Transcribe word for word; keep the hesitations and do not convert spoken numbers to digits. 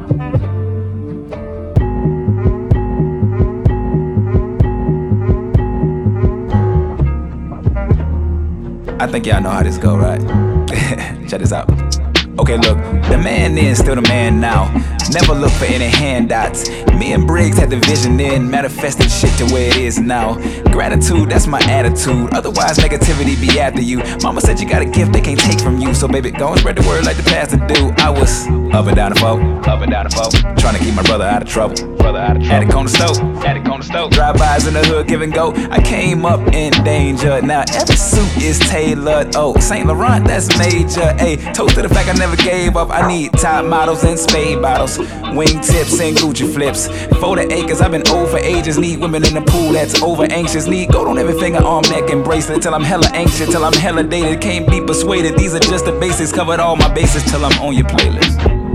I think y'all know how this go, right? Check this out. Okay, look, the man then still the man now. Never look for any handouts. Me and Briggs had the vision then, manifested shit to where it is now. Gratitude, that's my attitude. Otherwise, negativity be after you. Mama said you got a gift they can't take from you. So baby, go and spread the word like the pastor do. I was up and down the folk, up and down the folk, trying to keep my brother out of trouble. Brother out of trouble. Attic on the stove, attic on the stove. Drive-bys in the hood, give and go. I came up in danger. Now every suit is tailored. Oh, Saint Laurent, that's major. Hey, toast to the fact I never gave up. I need top models and spade bottles, wing tips and Gucci flips. For the acres, I've been over ages. Need women in the pool that's over anxious. Need gold on every finger, arm, neck, and bracelet. Till I'm hella anxious, till I'm hella dated. Can't be persuaded. These are just the basics. Covered all my bases till I'm on your playlist.